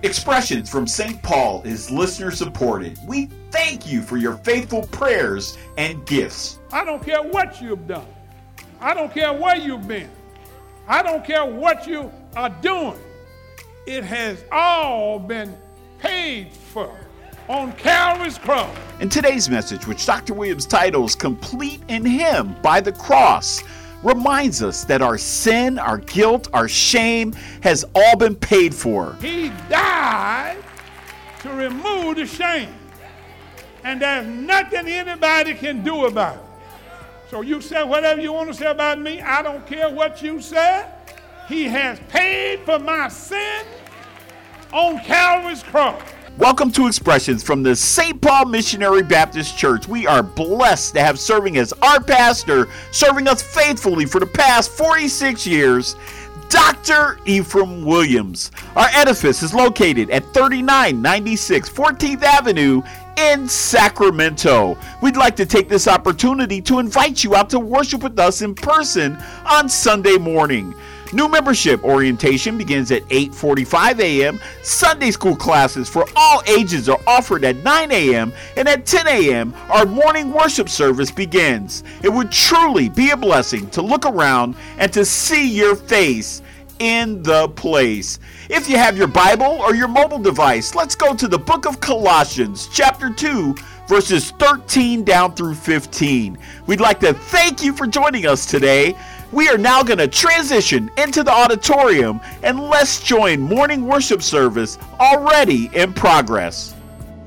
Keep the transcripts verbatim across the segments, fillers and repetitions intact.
Expressions from Saint Paul is listener supported. We thank you for your faithful prayers and gifts. I don't care what you've done. I don't care where you've been. I don't care what you are doing. It has all been paid for on Calvary's cross. In today's message, which Doctor Williams titles Complete in Him by the Cross, reminds us that our sin, our guilt, our shame has all been paid for. He died to remove the shame. And there's nothing anybody can do about it. So you say whatever you want to say about me, I don't care what you said. He has paid for my sin on Calvary's cross. Welcome to Expressions from the Saint Paul Missionary Baptist Church. We are blessed to have serving as our pastor, serving us faithfully for the past forty-six years, Doctor Ephraim Williams. Our edifice is located at thirty-nine ninety-six fourteenth Avenue in Sacramento. We'd like to take this opportunity to invite you out to worship with us in person on Sunday morning. New membership orientation begins at eight forty-five a.m. Sunday school classes for all ages are offered at nine a.m. and at ten a.m. our morning worship service begins. It would truly be a blessing to look around and to see your face in the place. If you have your Bible or your mobile device, let's go to the book of Colossians, chapter two, verses thirteen down through fifteen. We'd like to thank you for joining us today. We are now going to transition into the auditorium and let's join morning worship service already in progress.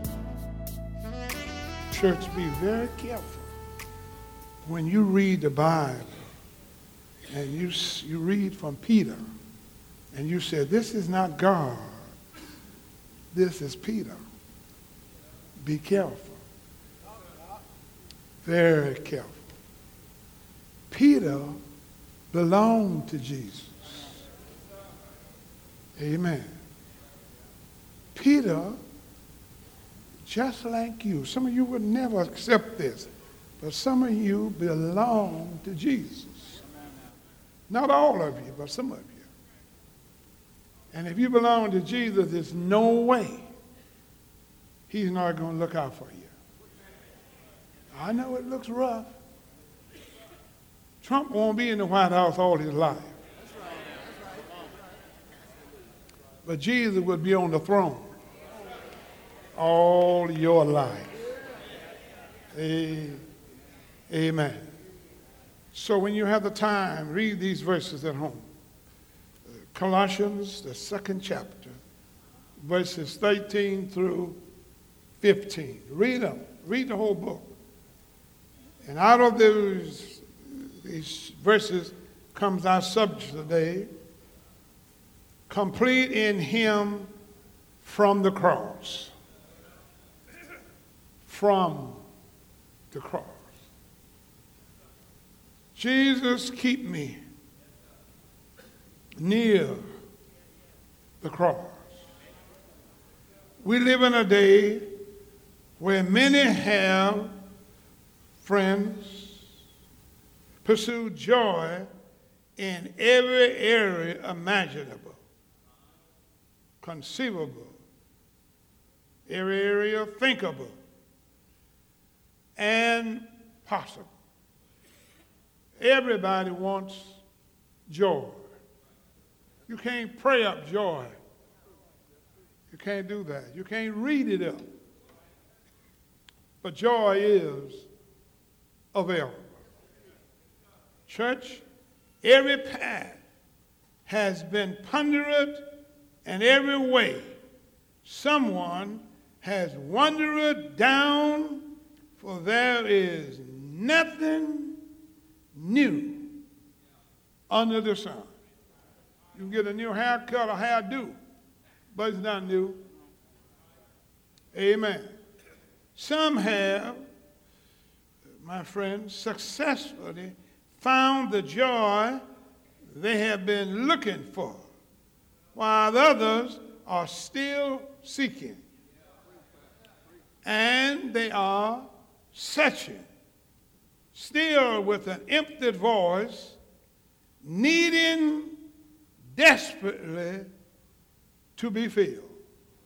Church, be very careful when you read the Bible and you, you read from Peter and you say, this is not God, this is Peter. Be careful. Very careful. Peter belonged to Jesus. Amen. Peter, just like you, some of you would never accept this, but some of you belong to Jesus. Not all of you, but some of you. And if you belong to Jesus, there's no way he's not going to look out for you. I know it looks rough. Trump won't be in the White House all his life. But Jesus will be on the throne all your life. Amen. So when you have the time, read these verses at home. Colossians, the second chapter, verses thirteen through fifteen. Read them. Read the whole book. And out of those These verses comes our subject today, complete in him from the cross. From the cross. Jesus, keep me near the cross. We live in a day where many have friends, pursue joy in every area imaginable, conceivable, every area thinkable, and possible. Everybody wants joy. You can't pray up joy. You can't do that. You can't read it up. But joy is available. Church, every path has been pondered, and every way someone has wandered down, for there is nothing new under the sun. You can get a new haircut or hairdo, but it's not new. Amen. Some have, my friends, successfully found the joy they have been looking for, while others are still seeking. And they are searching, still with an empty voice, needing desperately to be filled.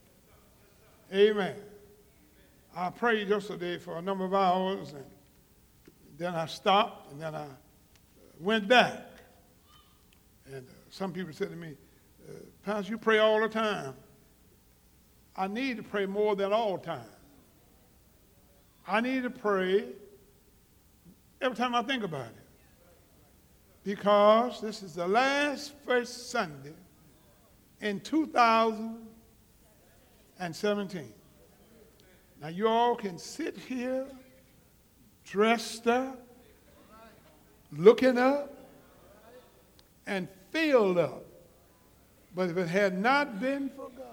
Amen. I prayed yesterday for a number of hours, and then I stopped, and then I went back. And uh, some people said to me, uh, Pastor, you pray all the time. I need to pray more than all the time. I need to pray every time I think about it. Because this is the last first Sunday in two thousand seventeen. Now you all can sit here dressed up, looking up, and filled up. But if it had not been for God,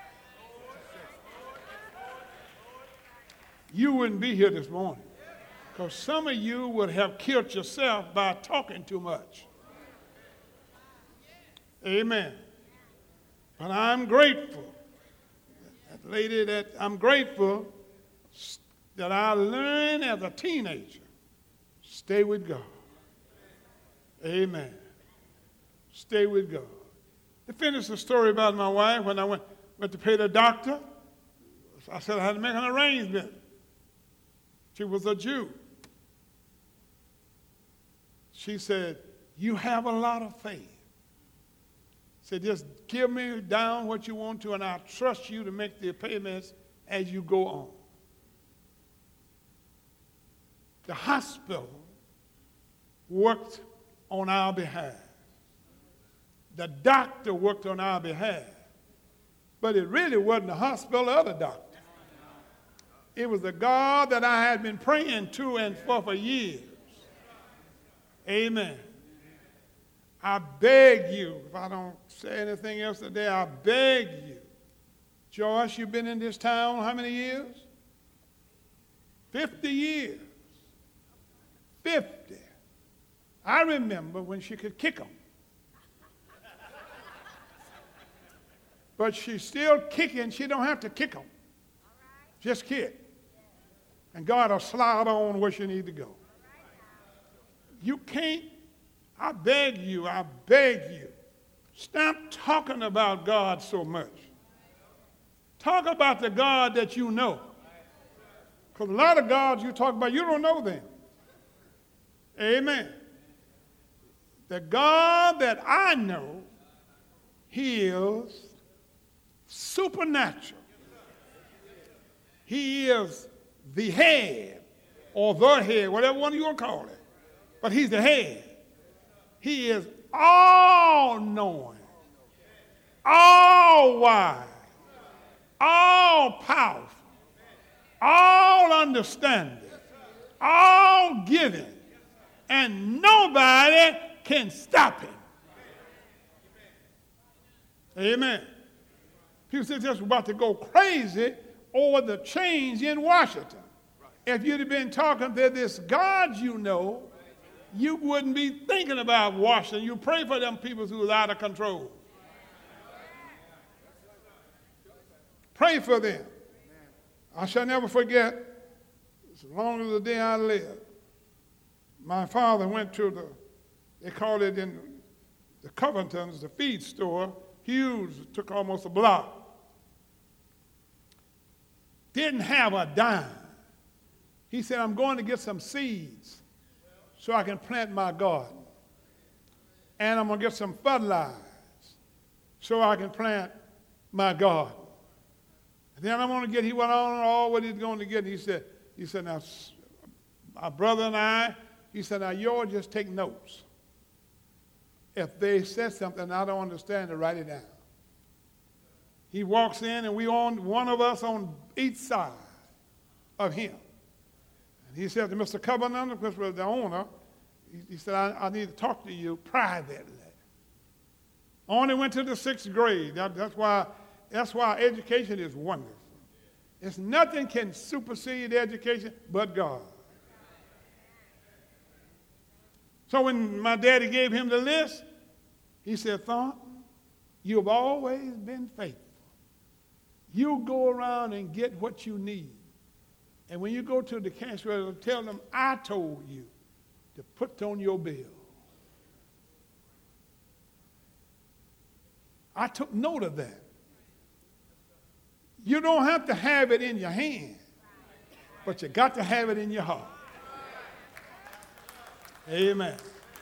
you wouldn't be here this morning. Because some of you would have killed yourself by talking too much. Amen. But I'm grateful. That lady, that I'm grateful that I learned as a teenager, stay with God. Amen. Stay with God. To finish the story about my wife, when I went, went to pay the doctor, I said I had to make an arrangement. She was a Jew. She said, you have a lot of faith. Said, just give me down what you want to, and I'll trust you to make the payments as you go on. The hospital worked on our behalf. The doctor worked on our behalf. But it really wasn't the hospital or the doctor. It was the God that I had been praying to and for for years. Amen. I beg you, if I don't say anything else today, I beg you. Joyce, you've been in this town how many years? Fifty years. Fifty. I remember when she could kick them. But she's still kicking. She don't have to kick them. Just kick. And God will slide on where she needs to go. You can't, I beg you, I beg you, stop talking about God so much. Talk about the God that you know. Because a lot of gods you talk about, you don't know them. Amen. The God that I know, he is supernatural. He is the head, or the head, whatever one you want to call it. But he's the head. He is all-knowing, all-wise, all-powerful, all-understanding, all-giving, and nobody can stop him. Amen. People say just about to go crazy over the change in Washington. If you'd have been talking to this God you know, you wouldn't be thinking about Washington. You pray for them people who are out of control. Pray for them. I shall never forget, as long as the day I live, my father went to the, they call it in the Covingtons, the feed store, huge, took almost a block. Didn't have a dime. He said, I'm going to get some seeds so I can plant my garden. And I'm going to get some fertilizers so I can plant my garden. And then I'm going to get, he went on and all what he's going to get. He said, he said, now, my brother and I, he said, now, you all just take notes. If they said something I don't understand, to write it down. He walks in, and we on one of us on each side of him. And he said to Mister Covenant, which was the owner, he, he said, I, I need to talk to you privately. I only went to the sixth grade. That, that's why that's why education is wonderful. It's nothing can supersede education but God. So when my daddy gave him the list, he said, Thornton, you've always been faithful. You go around and get what you need. And when you go to the cash register, tell them, I told you to put on your bill. I took note of that. You don't have to have it in your hand, but you got to have it in your heart. Amen.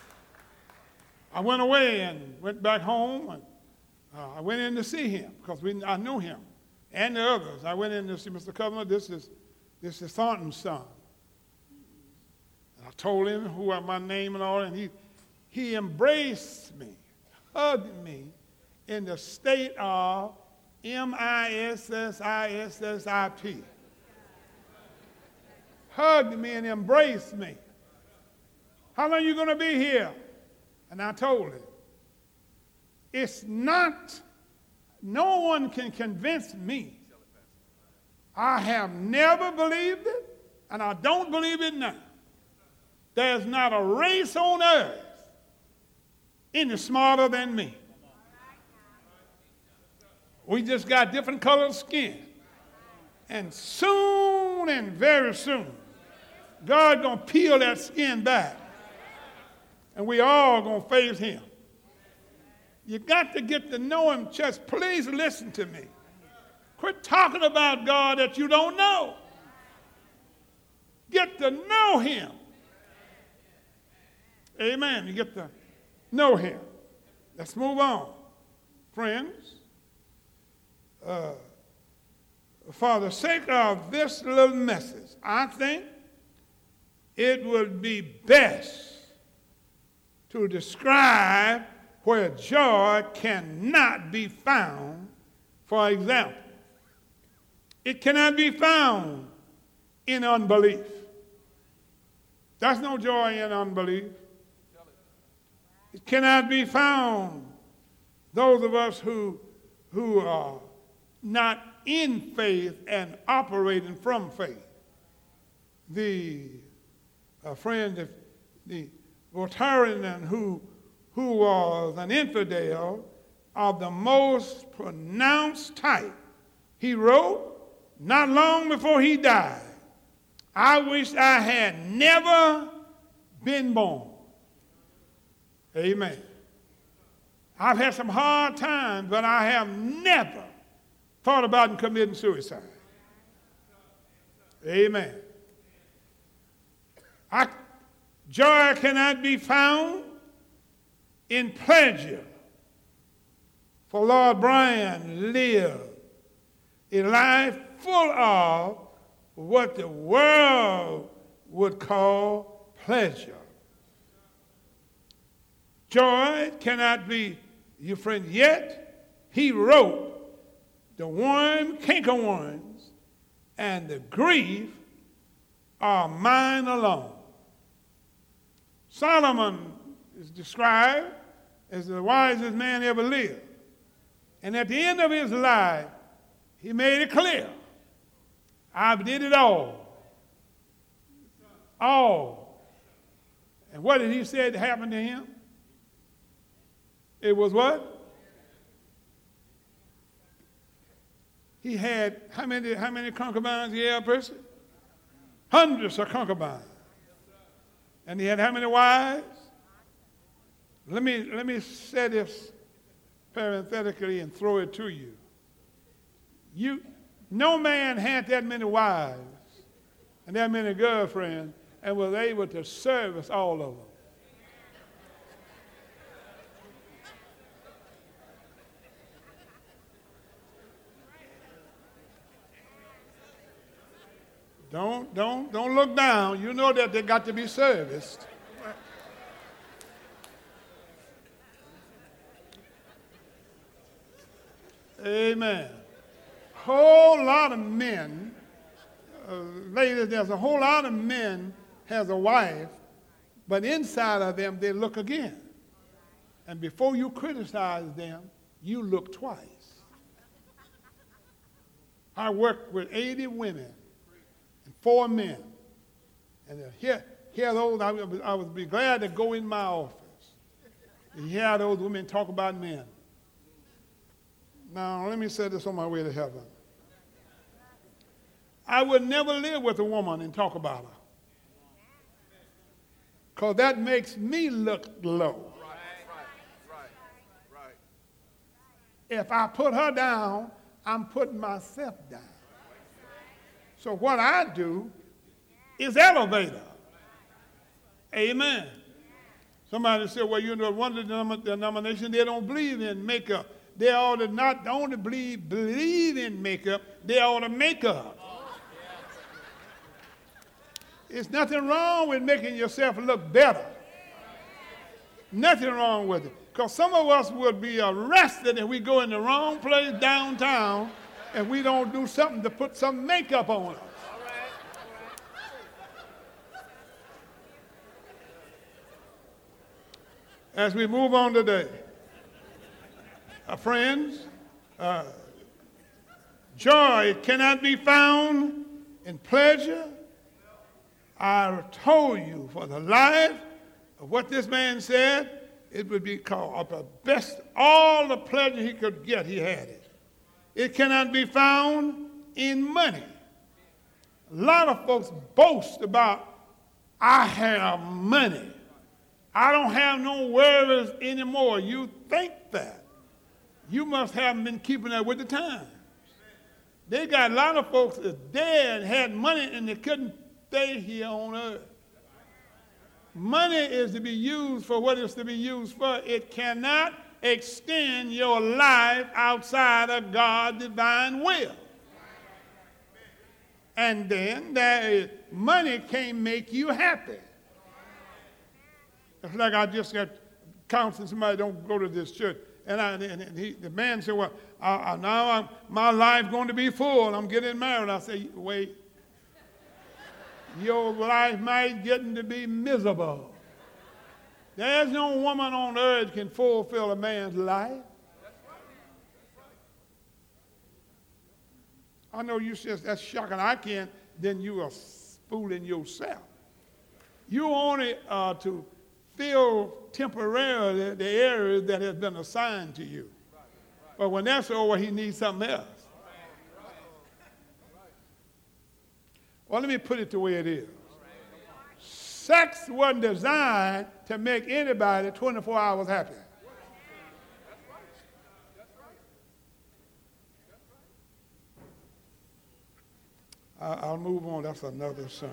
I went away and went back home, and uh, I went in to see him because we, I knew him and the others. I went in to see Mister Covenant. This is this is Thornton's son. And I told him who I, my name and all, and he he embraced me, hugged me in the state of M I S S I S S I P. Hugged me and embraced me. How long are you going to be here? And I told him, it's not, no one can convince me. I have never believed it, and I don't believe it now. There's not a race on earth any smarter than me. We just got different colored skin. And soon and very soon, God's going to peel that skin back. And we all going to face him. You got to get to know him, church. Please listen to me. Quit talking about God that you don't know. Get to know him. Amen. You get to know him. Let's move on. Friends, uh, for the sake of this little message, I think it would be best to describe where joy cannot be found. For example, it cannot be found in unbelief. There's no joy in unbelief. It cannot be found, those of us who, who are not in faith and operating from faith. The uh, friend, the, the Voltaire, who, who was an infidel of the most pronounced type, he wrote, not long before he died, I wish I had never been born. Amen. I've had some hard times, but I have never thought about committing suicide. Amen. I, joy cannot be found in pleasure. For Lord Bryan lived a life full of what the world would call pleasure. Joy cannot be, your friend, yet he wrote, the worm cankerworms and the grief are mine alone. Solomon is described as the wisest man ever lived. And at the end of his life, he made it clear, I did it all. All. And what did he say happened to him? It was what? He had, how many, how many concubines he had, person? Hundreds of concubines. And he had how many wives? Let me, let me say this parenthetically and throw it to you. You, no man had that many wives and that many girlfriends and was able to service all of them. Don't, don't, don't look down. You know that they got to be serviced. Amen. Whole lot of men, uh, ladies, there's a whole lot of men has a wife, but inside of them they look again. And before you criticize them, you look twice. I worked with eighty women. Four men. And here, here those, I would, I would be glad to go in my office and hear those women talk about men. Now, let me say this on my way to heaven. I would never live with a woman and talk about her. Because that makes me look low. Right, right, right, right. If I put her down, I'm putting myself down. So what I do is elevator. Amen. Somebody said, well, you know, one of the denominations, they don't believe in makeup. They ought to not only believe, believe in makeup, they ought to make up. There's nothing wrong with making yourself look better. Nothing wrong with it. Because some of us would be arrested if we go in the wrong place downtown and we don't do something to put some makeup on us. As we move on today, uh, friends, uh, joy cannot be found in pleasure. I told you for the life of what this man said, it would be called the best, all the pleasure he could get, he had it. It cannot be found in money. A lot of folks boast about, I have money. I don't have no worries anymore. You think that. You must have been keeping up with the times. They got a lot of folks that dead had money and they couldn't stay here on earth. Money is to be used for what it's to be used for. It cannot extend your life outside of God's divine will. And then there is, money can't make you happy. It's like I just got counseling somebody, don't go to this church. And, I, and he, the man said, well, I, I, now I'm, my life's going to be full. I'm getting married. I say, wait. Your life might get to be miserable. There's no woman on earth can fulfill a man's life. I know you said that's shocking. I can't. Then you are fooling yourself. You only uh, to fill temporarily the areas that has been assigned to you. But when that's over, he needs something else. Well, let me put it the way it is. Sex wasn't designed to make anybody twenty-four hours happy. I'll move on. That's another sermon.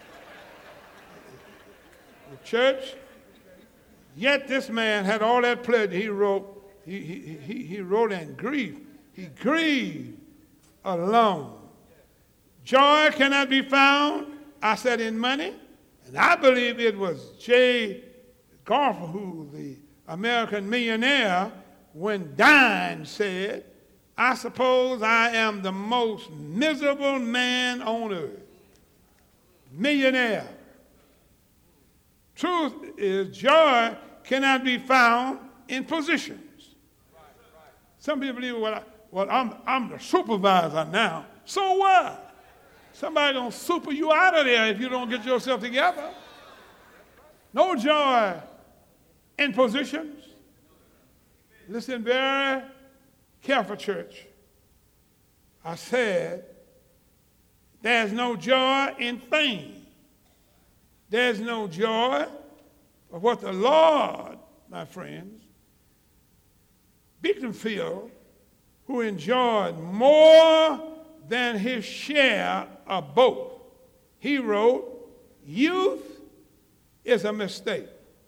The church, yet this man had all that pleasure. He wrote, he, he, he, he wrote in grief. He grieved alone. Joy cannot be found, I said, in money. And I believe it was J. Garfinkel, the American millionaire, when dying said, I suppose I am the most miserable man on earth. Millionaire. Truth is, joy cannot be found in positions. Some people believe, well, I, well I'm, I'm the supervisor now. So what? Somebody gonna super you out of there if you don't get yourself together. No joy in positions. Listen very careful, church. I said, there's no joy in fame. There's no joy of what the Lord, my friends, Beaconsfield, who enjoyed more than his share of both. He wrote, youth is a mistake.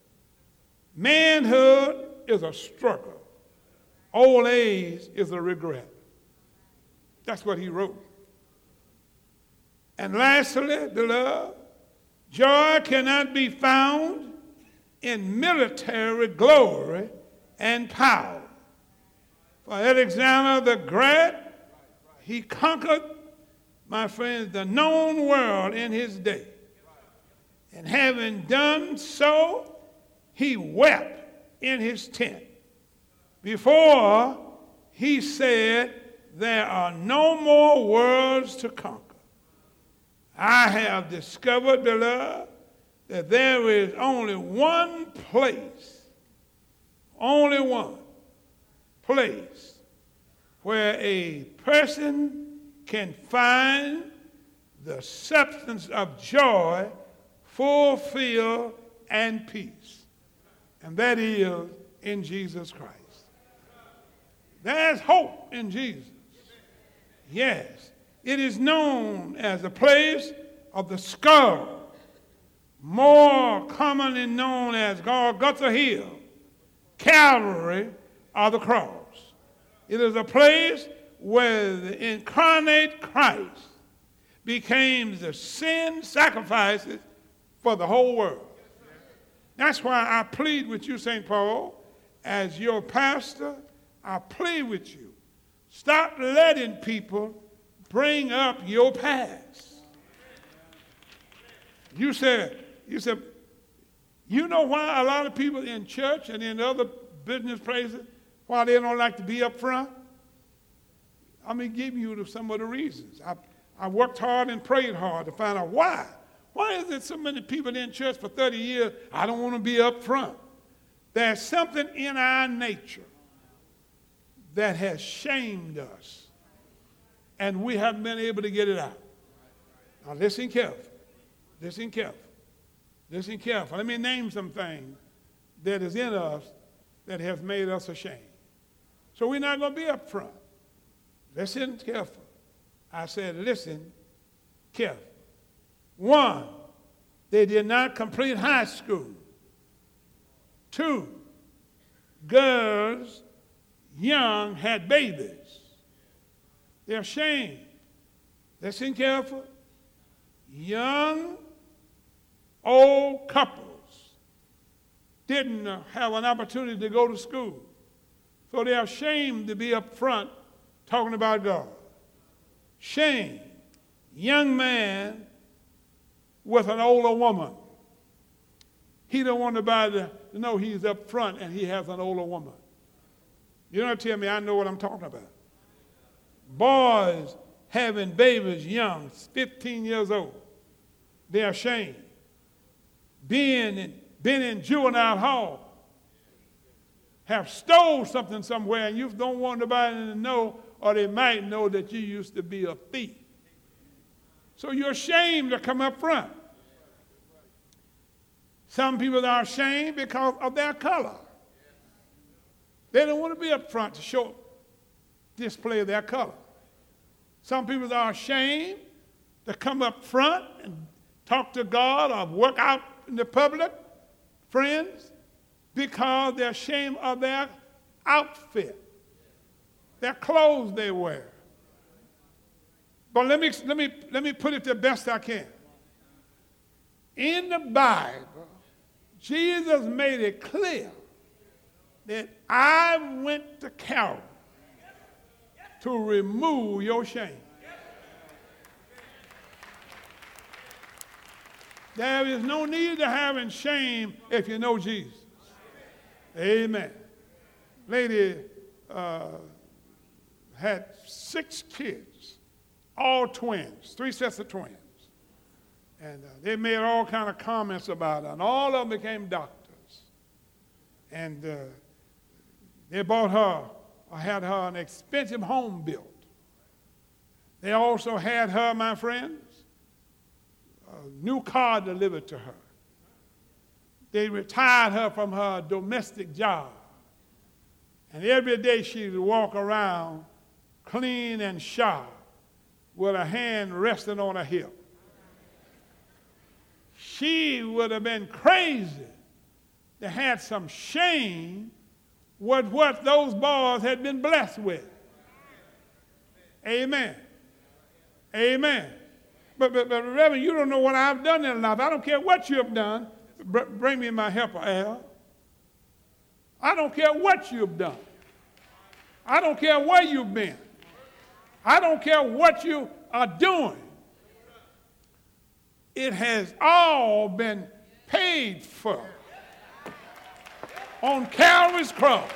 Manhood is a struggle. Old age is a regret. That's what he wrote. And lastly, beloved, joy cannot be found in military glory and power. For Alexander the Great, he conquered, my friends, the known world in his day. And having done so, he wept in his tent before he said, there are no more worlds to conquer. I have discovered, beloved, that there is only one place, only one place where a person can find the substance of joy, fulfilled, and peace. And that is in Jesus Christ. There's hope in Jesus. Yes. It is known as the place of the skull, more commonly known as Golgotha Hill, Calvary, or the cross. It is a place where the incarnate Christ became the sin sacrifices for the whole world. That's why I plead with you, Saint Paul, as your pastor, I plead with you. Stop letting people bring up your past. You said, you said, you know why a lot of people in church and in other business places, why they don't like to be up front? I'm going to give you some of the reasons. I, I worked hard and prayed hard to find out why. Why is there so many people in church for thirty years, I don't want to be up front? There's something in our nature that has shamed us, and we haven't been able to get it out. Now listen carefully. Listen carefully. Listen carefully. Let me name some things that is in us that has made us ashamed. So we're not going to be up front. Listen careful. I said, listen careful. One, they did not complete high school. Two, girls young had babies. They're ashamed. Listen careful. Young, old couples didn't have an opportunity to go to school. So they're ashamed to be up front talking about God. Shame. Young man with an older woman. He don't want anybody to know he's up front and he has an older woman. You don't tell me I know what I'm talking about. Boys having babies young, fifteen years old. They're ashamed. Being in, been in juvenile hall. Have stole something somewhere and you don't want nobody to know, or they might know that you used to be a thief. So you're ashamed to come up front. Some people are ashamed because of their color. They don't want to be up front to show, display their color. Some people are ashamed to come up front and talk to God or work out in the public, friends, because they're ashamed of their outfit, their clothes they wear. But let me, let me, let me put it the best I can. In the Bible, Jesus made it clear that I went to Calvary to remove your shame. There is no need to having shame if you know Jesus. Amen. Lady uh, had six kids, all twins, three sets of twins. And uh, they made all kind of comments about her, and all of them became doctors. And uh, they bought her, or had her an expensive home built. They also had her, my friends, a new car delivered to her. They retired her from her domestic job. And every day she would walk around clean and sharp with her hand resting on her hip. She would have been crazy to have some shame with what those boys had been blessed with. Amen. Amen. But, but, but Reverend, you don't know what I've done in life. I don't care what you have done. Br- bring me my helper, Al. I don't care what you've done. I don't care where you've been. I don't care what you are doing. It has all been paid for on Calvary's cross.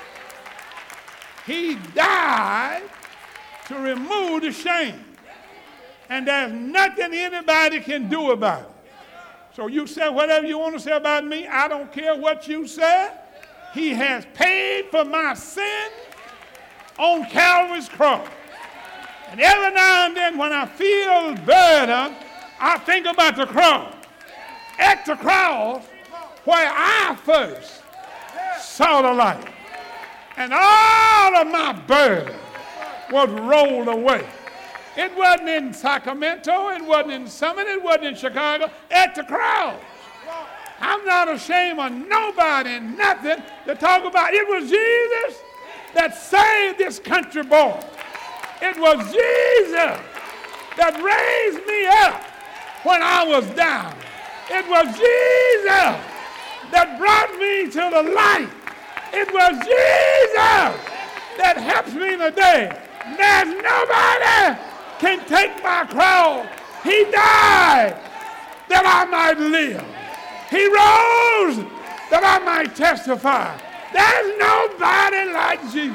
He died to remove the shame. And there's nothing anybody can do about it. So you say whatever you want to say about me, I don't care what you say. He has paid for my sin on Calvary's cross. And every now and then when I feel burdened, I think about the cross. At the cross where I first saw the light. And all of my burden was rolled away. It wasn't in Sacramento, it wasn't in Summit, it wasn't in Chicago, at the cross. I'm not ashamed of nobody and nothing to talk about. It was Jesus that saved this country boy. It was Jesus that raised me up when I was down. It was Jesus that brought me to the light. It was Jesus that helps me today. There's nobody can take my cross. He died that I might live. He rose that I might testify. There's nobody like Jesus.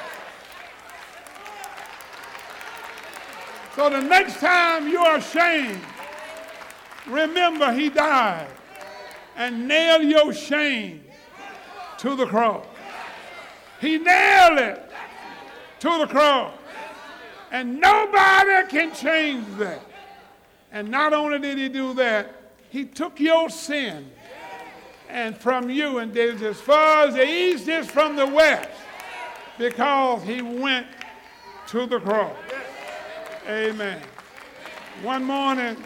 So the next time you're ashamed, remember he died and nailed your shame to the cross. He nailed it to the cross. And nobody can change that. And not only did he do that, he took your sin and from you and did it as far as the east is from the west, because he went to the cross. Amen. One morning,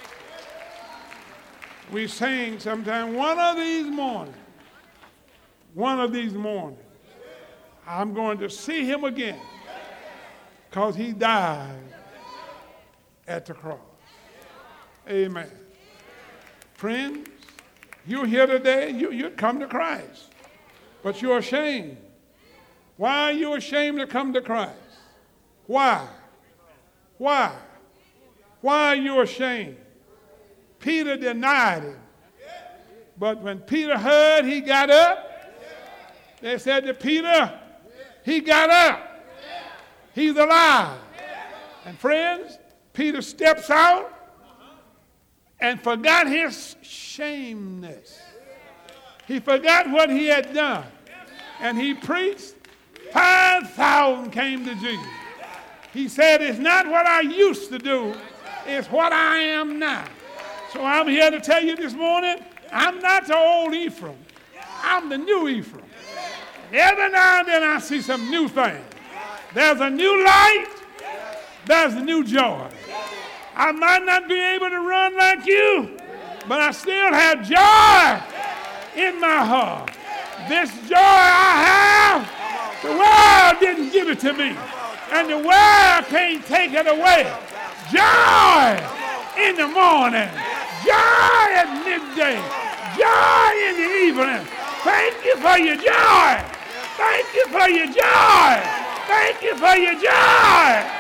we sang sometime, one of these mornings, one of these mornings, I'm going to see him again, because he died at the cross. Amen. Friends, you're here today, you, you'd come to Christ, but you're ashamed. Why are you ashamed to come to Christ? Why? Why? Why are you ashamed? Peter denied him. But when Peter heard, he got up. They said to Peter, he got up. He's alive. And friends, Peter steps out and forgot his shameness. He forgot what he had done. And he preached. five thousand came to Jesus. He said, it's not what I used to do, it's what I am now. So I'm here to tell you this morning, I'm not the old Ephraim. I'm the new Ephraim. And every now and then I see some new things. There's a new light. There's a new joy. I might not be able to run like you, but I still have joy in my heart. This joy I have, the world didn't give it to me, and the world can't take it away. Joy in the morning, joy at midday, joy in the evening. Thank you for your joy. Thank you for your joy. Thank you for your joy.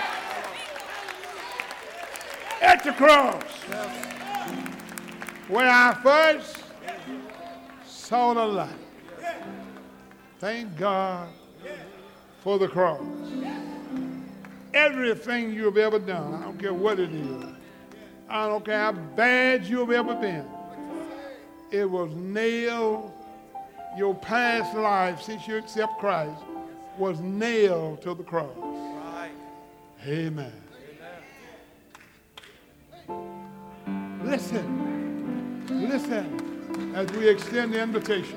At the cross, where I first saw the light. Thank God for the cross. Everything you've ever done, I don't care what it is, I don't care how bad you've ever been, it was nailed, your past life since you accept Christ was nailed to the cross. Amen. Listen, listen, as we extend the invitation.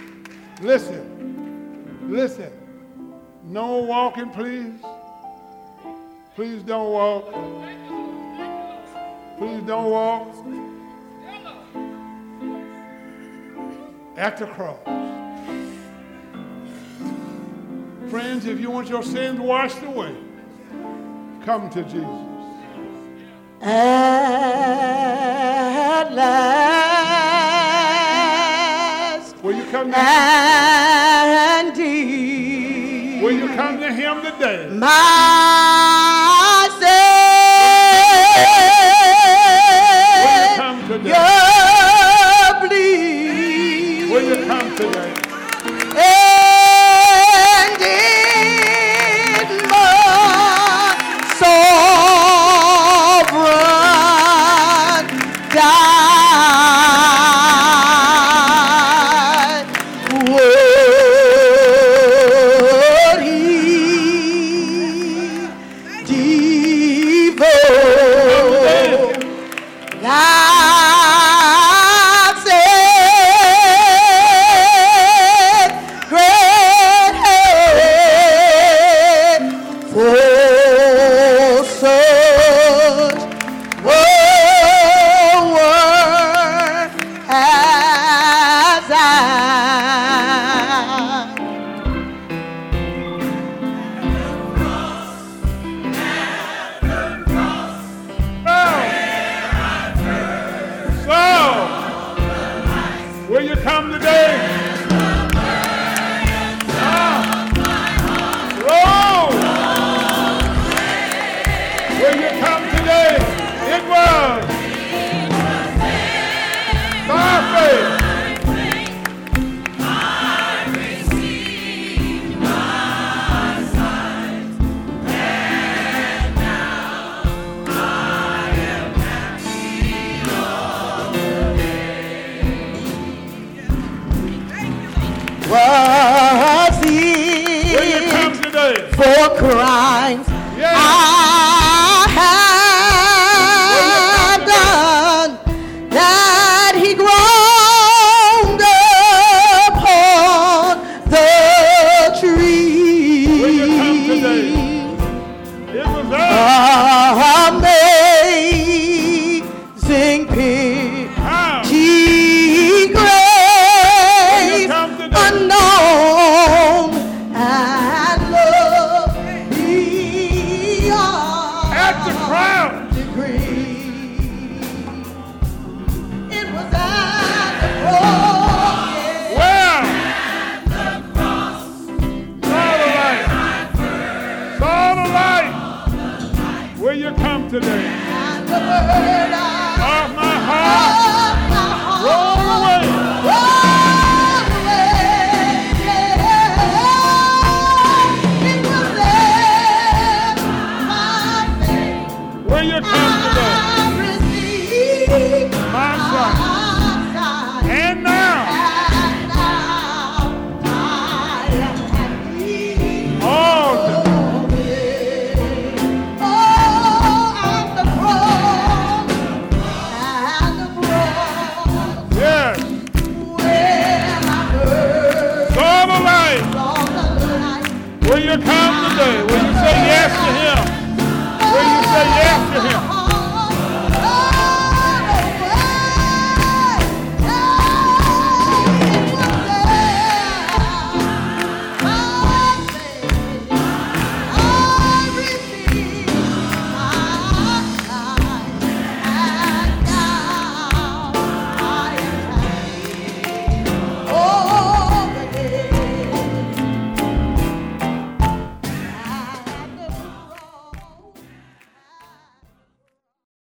Listen, listen. No walking, please. Please don't walk. Please don't walk. At the cross. Friends, if you want your sins washed away, come to Jesus. At last, will you come to and indeed, will you come to him today? My Savior, Will you come today? bleed. Will you come today? Indeed, my sovereign died. Would he come today? Ah. Roll. Will you come today? It was by faith. Was Will you come it today? for crimes Yes. I have done that he groaned upon the tree? Will you come today? It was us. Amazing pity, How? grace come today? unknown and love beyond At the crown. degree. It was at the cross. Well, saw the light. Saw the light. Will you come today? And the word Of my heart. of my heart Roll away. rolled away. It was there by faith Will you come today? I received